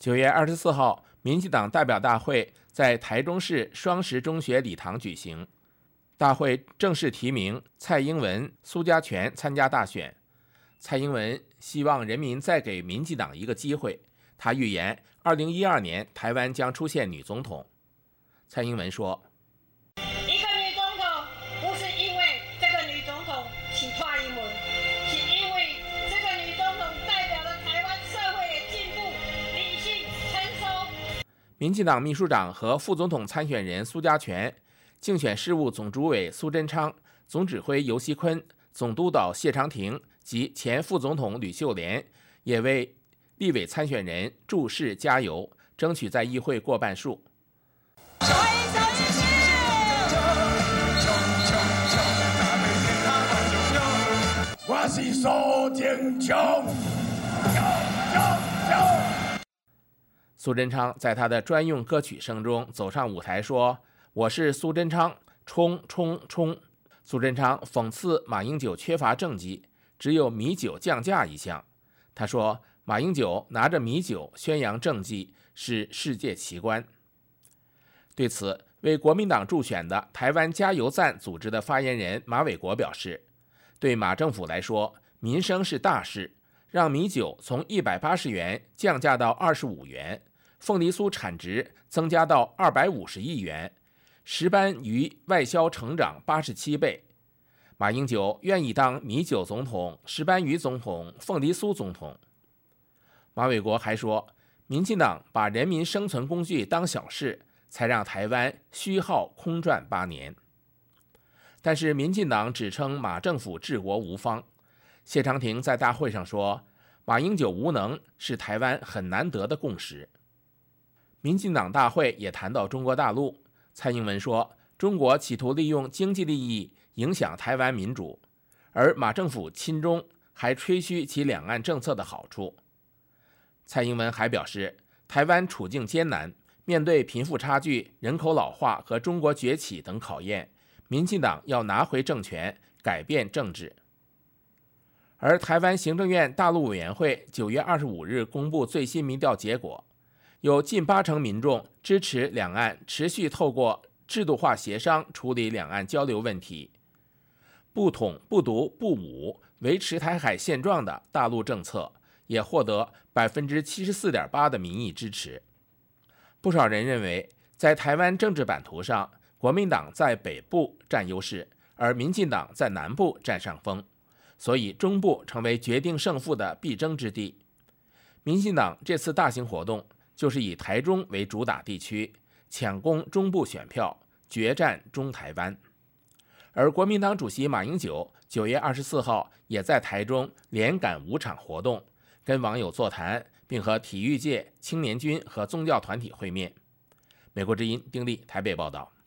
9月24号，民进党代表大会在台中市双实中学礼堂举行。大会正式提名蔡英文、苏家全参加大选。蔡英文希望人民再给民进党一个机会。他预言2012年台湾将出现女总统。蔡英文说：“ 一个女总统不是因为这个女总统是蔡英文，是因为这个女总统代表了台湾社会的进步、理性、成熟。” 民进党秘书长和副总统参选人苏家全、竞选事务总主委苏贞昌、总指挥游锡堃、总督导谢长廷及前副总统吕秀莲也为立委参选人祝世加油，争取在议会过半数。 我是苏贞昌。 苏贞昌在他的专用歌曲声中走上舞台说：“我是苏贞昌，冲冲冲！”苏贞昌讽刺马英九缺乏政绩，只有米酒降价一项。他说：“马英九拿着米酒宣扬政绩是世界奇观。”对此，为国民党助选的台湾加油站组织的发言人马伟国表示：“对马政府来说，民生是大事，让米酒从180元降价到25元，凤梨酥产值增加到250亿元，石斑鱼外销成长87倍。马英九愿意当米酒总统、石斑鱼总统、凤梨酥总统。”马伟国还说，民进党把人民生存工具当小事，才让台湾虚耗空转8年。但是民进党只称马政府治国无方。谢长廷在大会上说，马英九无能是台湾很难得的共识。民进党大会也谈到中国大陆，蔡英文说，中国企图利用经济利益影响台湾民主，而马政府亲中，还吹嘘其两岸政策的好处。蔡英文还表示，台湾处境艰难，面对贫富差距、人口老化和中国崛起等考验，民进党要拿回政权，改变政治。而台湾行政院大陆委员会9月25日公布最新民调结果，有近80%民众支持两岸持续透过制度化协商处理两岸交流问题，不统、不独、不武，维持台海现状的大陆政策也获得74.8%的民意支持。不少人认为，在台湾政治版图上，国民党在北部占优势，而民进党在南部占上风，所以中部成为决定胜负的必争之地。民进党这次大型活动就是以台中为主打地区，抢攻中部选票，决战中台湾。而国民党主席马英九9月24号也在台中连赶5场活动，跟网友座谈，并和体育界、青年军和宗教团体会面。美国之音丁力台北报道。